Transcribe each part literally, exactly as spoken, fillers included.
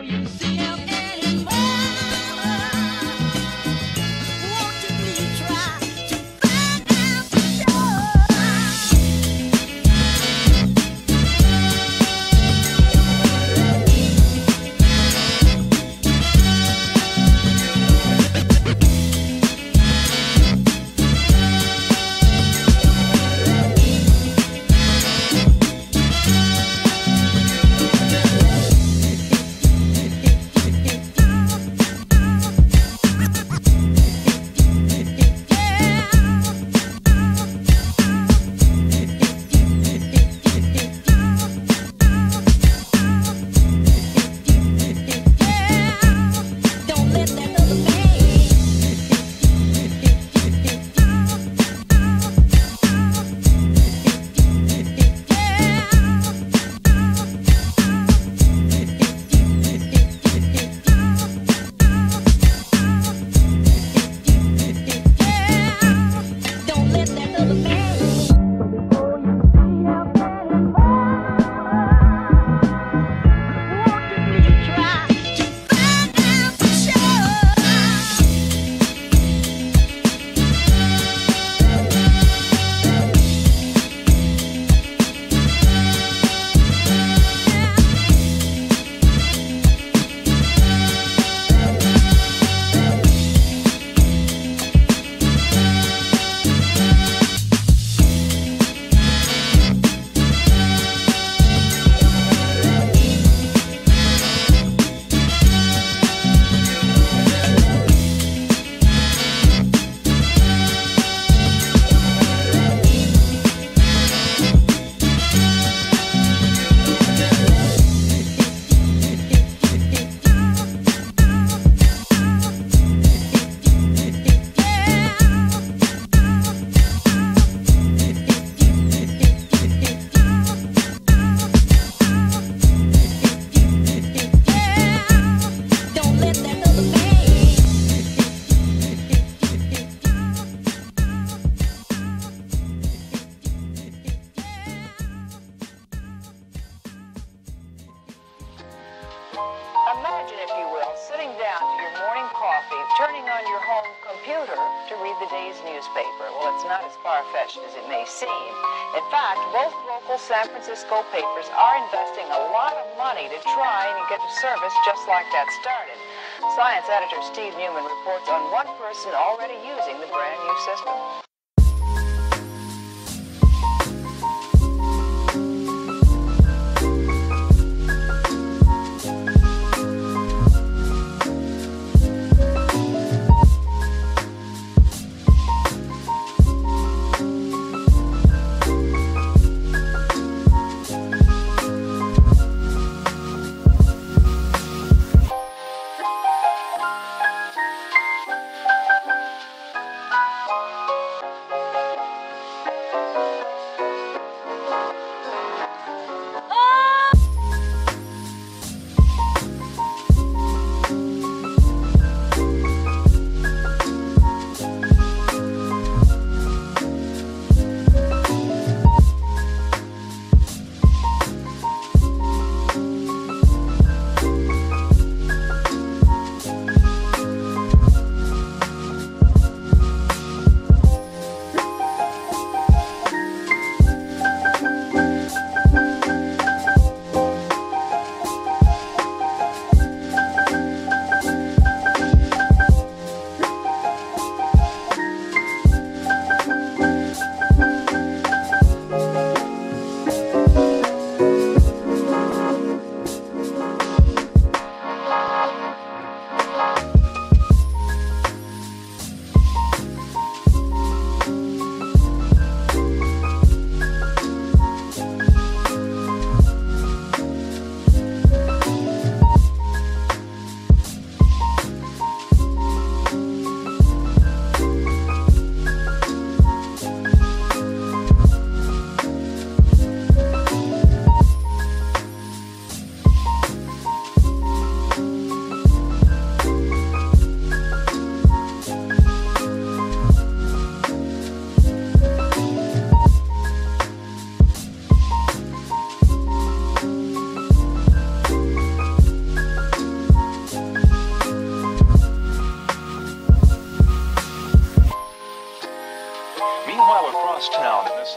Imagine, if you will, sitting down to your morning coffee, turning on your home computer to read the day's newspaper. Well, it's not as far-fetched as it may seem. In fact, both local San Francisco papers are investing a lot of money to try and get a service just like that started. Science editor Steve Newman reports on one person already using the brand new system.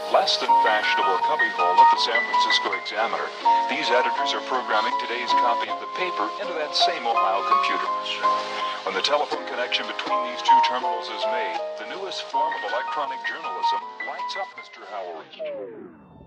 less than fashionable cubbyhole of the San Francisco Examiner. These editors are programming today's copy of the paper into that same Ohio computer. When the telephone connection between these two terminals is made, the newest form of electronic journalism lights up Mister Howard.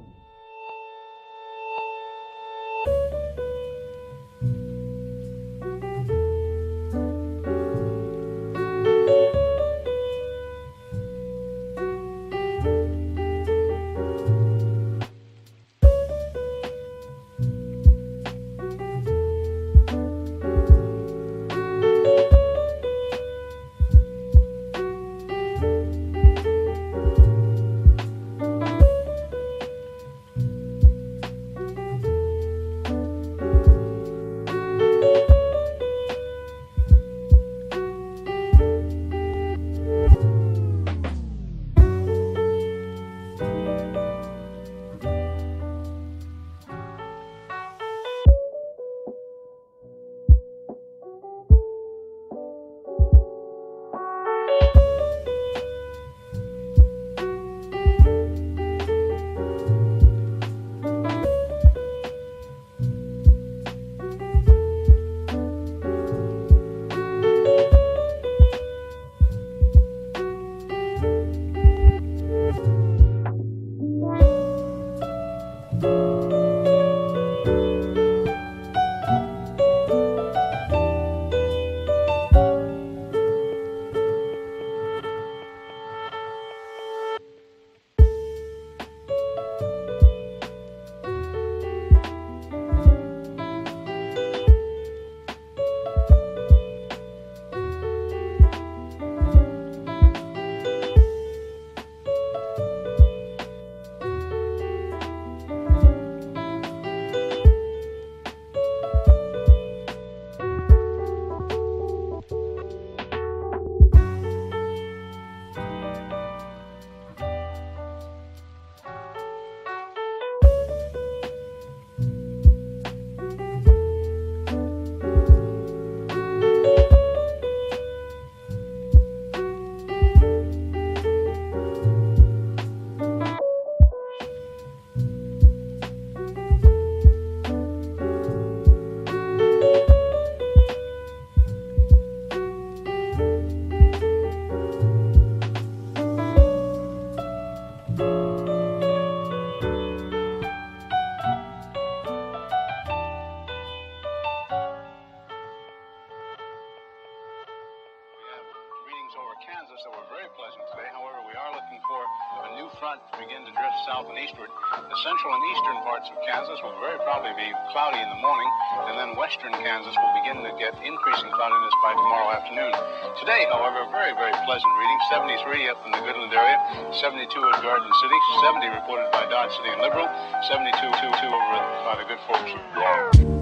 Kansas that were very pleasant today. However, we are looking for a new front to begin to drift south and eastward. The central and eastern parts of Kansas will very probably be cloudy in the morning, and then western Kansas will begin to get increasing cloudiness by tomorrow afternoon. Today, however, very, very pleasant reading. seventy-three up in the Goodland area, seventy-two at Garden City, seventy reported by Dodge City and Liberal, seventy-two over by the good folks of Garden.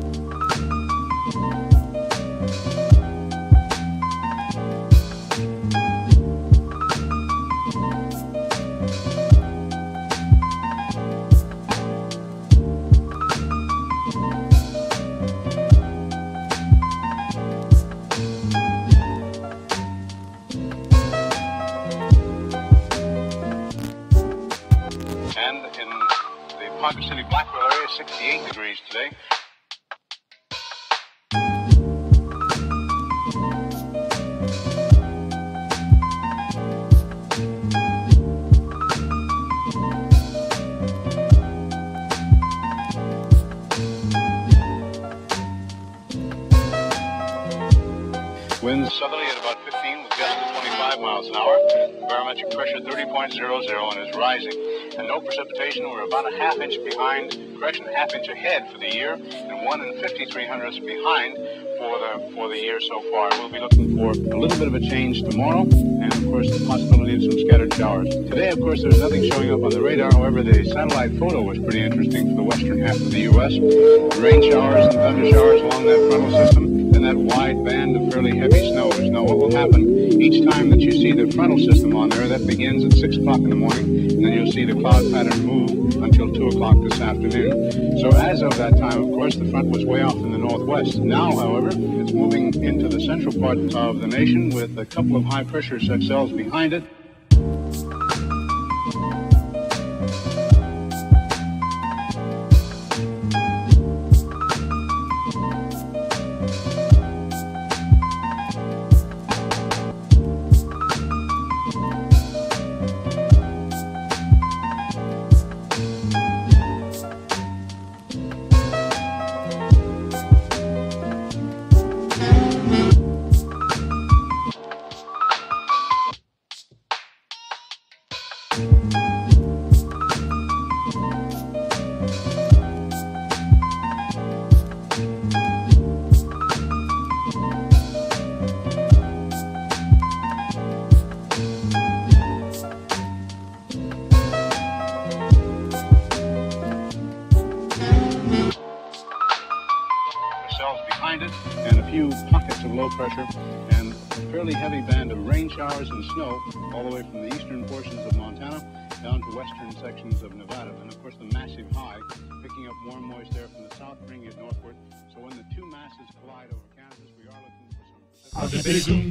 Ponca City, Blackwell area, sixty-eight degrees today. Winds southerly at about fifteen with gusts of twenty-five miles an hour. Barometric pressure thirty point zero zero and is rising. And no precipitation. We're about a half inch behind, correction, half inch ahead for the year, and one and fifty-three hundredths behind for the for the year so far. We'll be looking for a little bit of a change tomorrow, and of course the possibility of some scattered showers. Today, of course, there's nothing showing up on the radar. However, the satellite photo was pretty interesting for the western half of the U S Rain showers and thunder showers along that frontal system, and that wide band of fairly heavy snows. Now, what will happen each time that you see the frontal system on there? That begins at six o'clock in the morning, and then you'll see the cloud pattern move until two o'clock this afternoon. So as of that time, of course, the front was way off in the northwest. Now, however, it's moving into the central part of the nation with a couple of high-pressure cells behind it. cells behind it, and a few pockets of low pressure, and a fairly heavy band of rain showers and snow all the way from the eastern portions of Montana down to western sections of Nevada. And of course the massive high picking up warm moist air from the south, bringing it northward. So when the two masses collide over Kansas, we are looking for some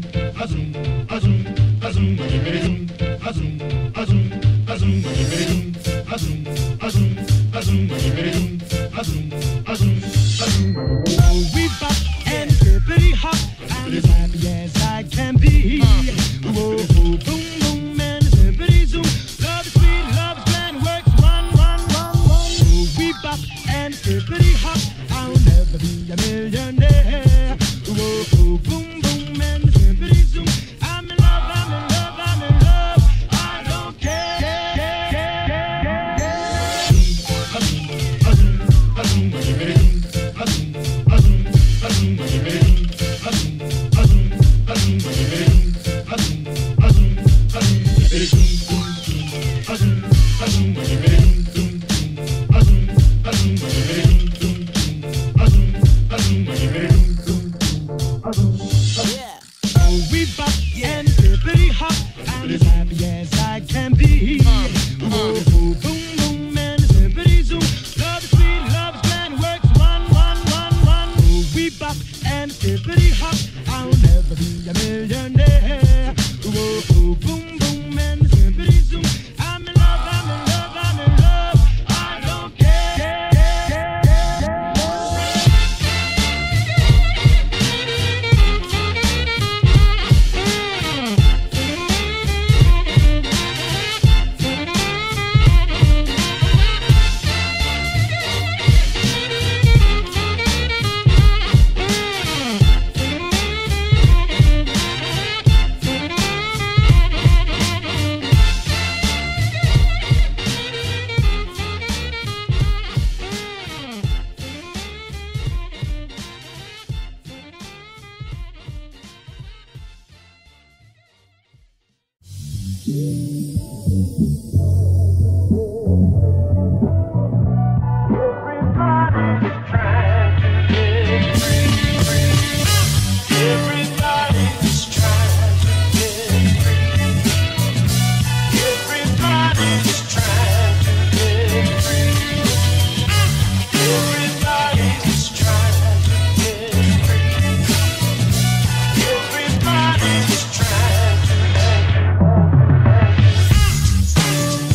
we bop and hippity hop, I'm as happy as I can be. Whoa, boom, boom, and hippity zoom. Love is sweet, love is grand, works run, run, run, run. We bop and hippity hop, I'll never be a millionaire. Whoa, boom, boom, and hippity zoom. I'm in love, I'm in love, I'm in love. I don't care. We bop and hippity hop, I'm as happy as I can be. Whoa, boom, boom, and hippity zoom. Love is sweet, love is grand, works run, run, run, run. We bop and hippity hop, I'll never be a millionaire. Whoa, boom, boom, and hippity zoom. I'm in love, I'm in love, I'm in love. I don't care. Everybody's trying to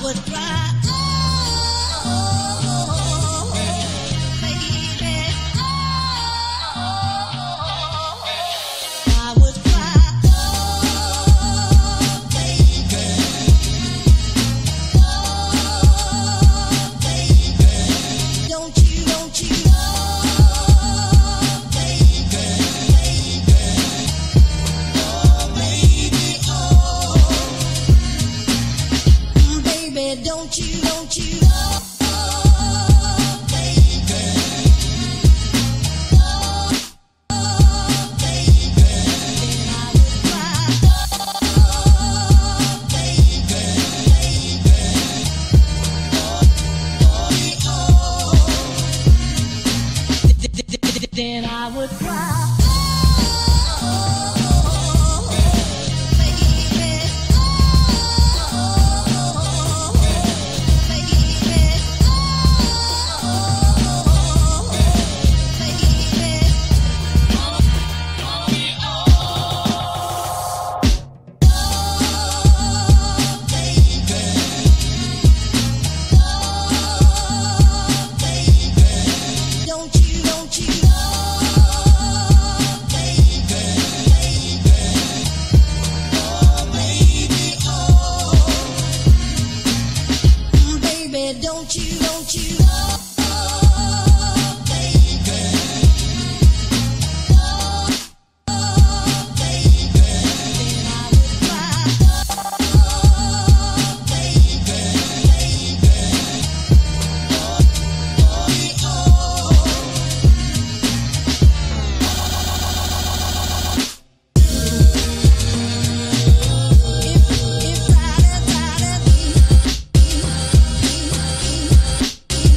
If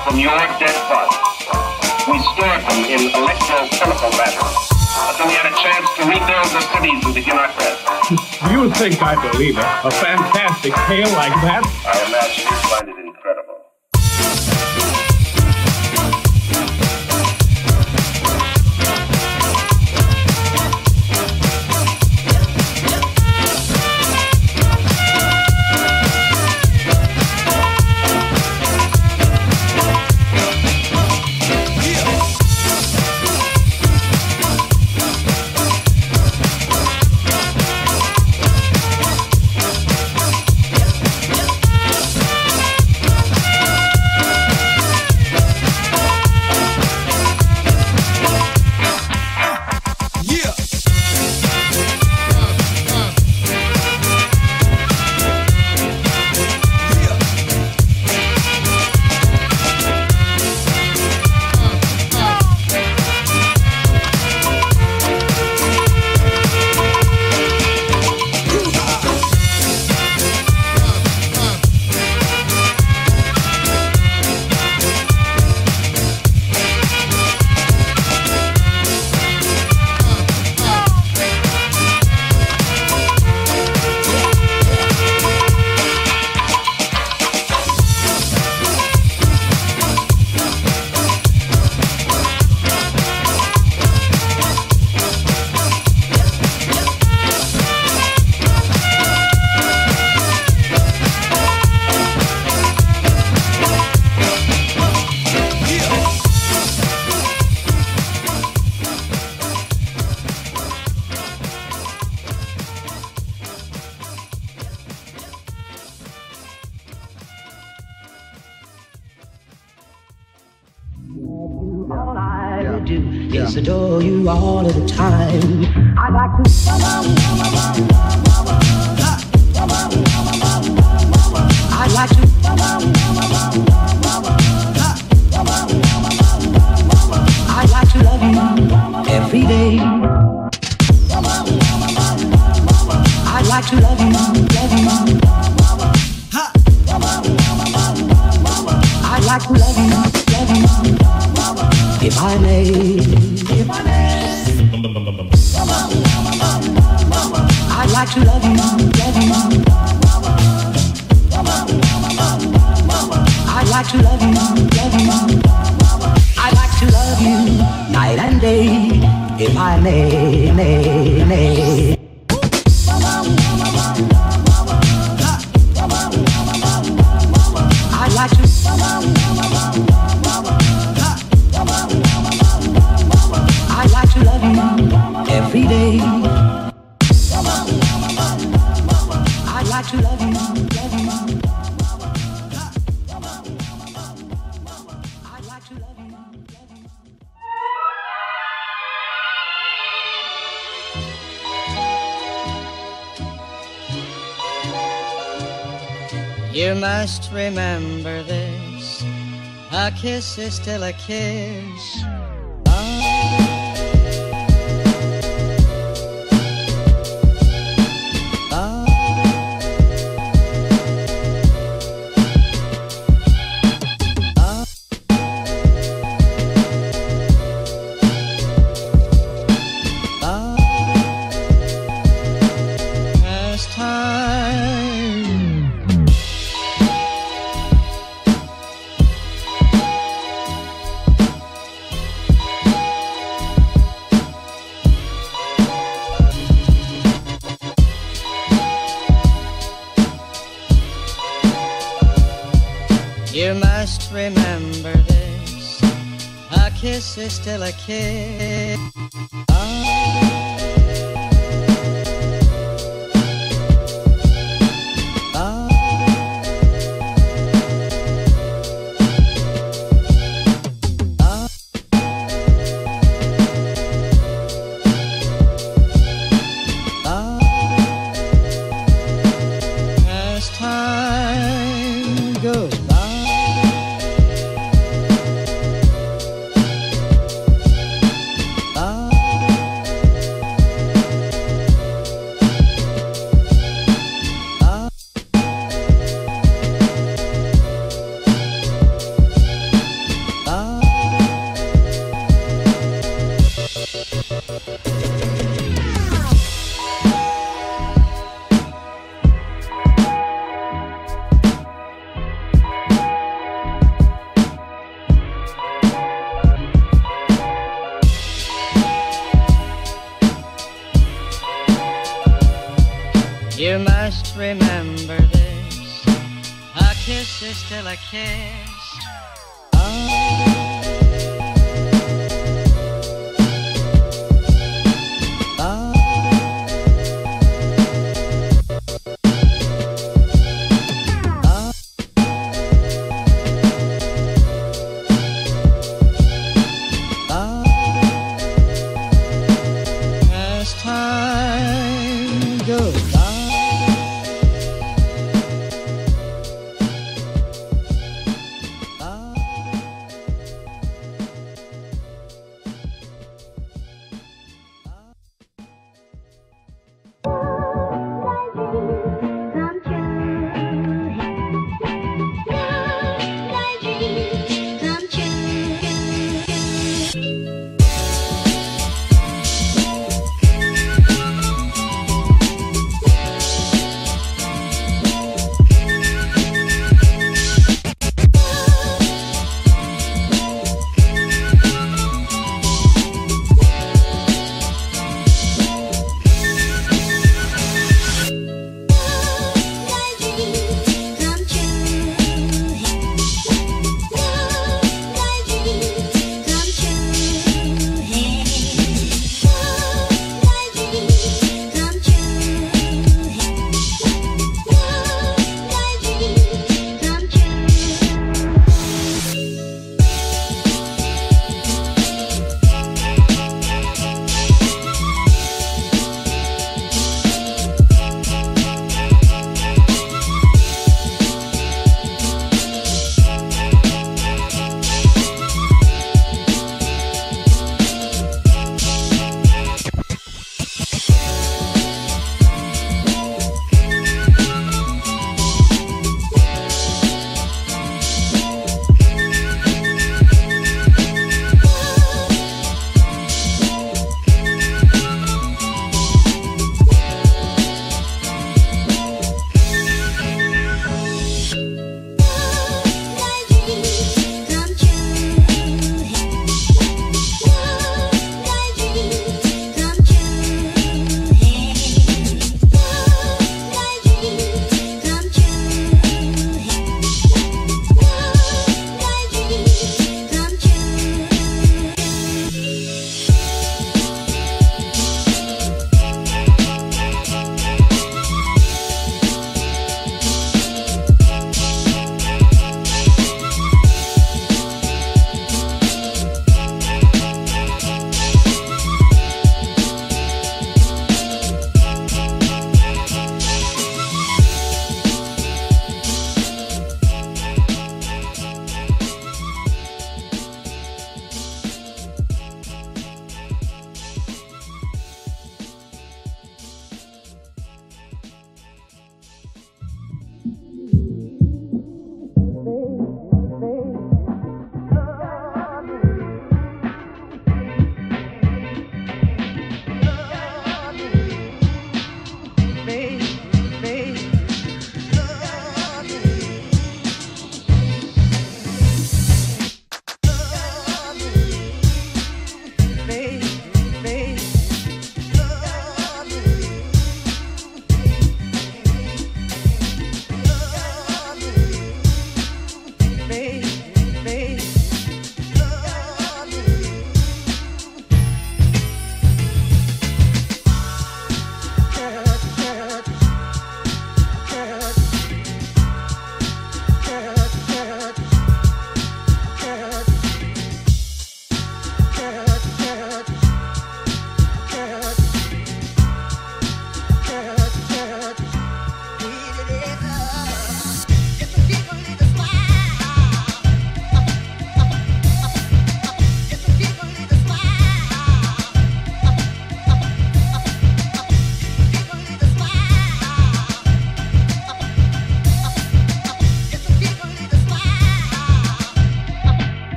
from your dead body. We stored them in electro-chemical batteries until we had a chance to rebuild the cities and begin our quest. Do you think I believe it? A fantastic tale like that? I imagine you find it incredible. Is adore you all of the time. I'd like to I'd like to I'd like to love you every day. I'd like to love you, love you. I'd like to love you, love you. If I may, if I may, I'd like to love you, love you. I'd like to love you, love you. I'd like to love you night and day, if I may, may, may. I'd like to. I'd like to love you every day. I'd like to love you, love you. I'd like to love you, love you. You must remember this. A kiss is still a kiss. You must remember this. A kiss is still a kiss. As time goes by, ah. You must remember this. A kiss is still a kiss. Oh.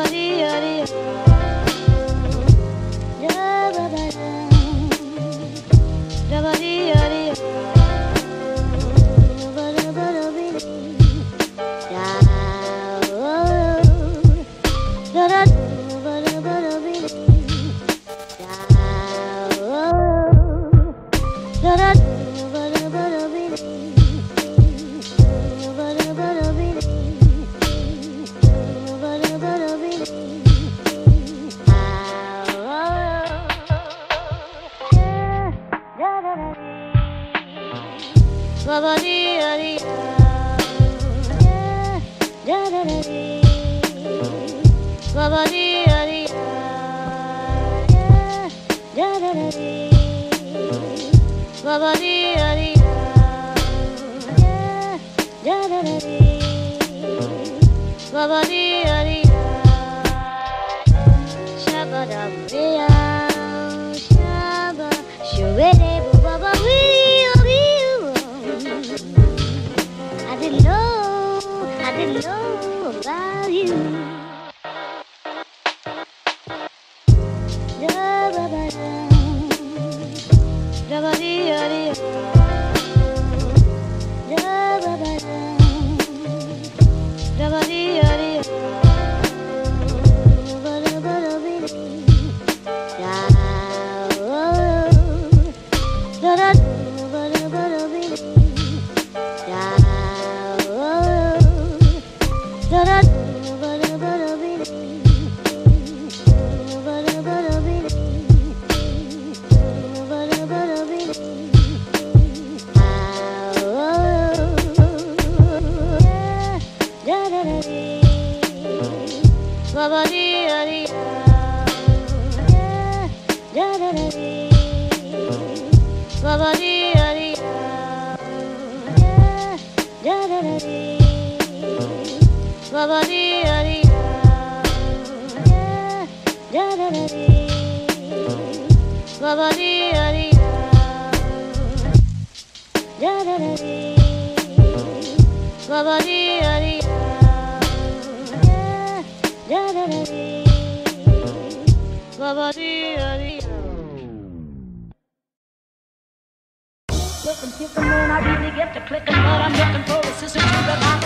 Clickin', clickin', when I really get to clickin', but I'm looking for a sister to the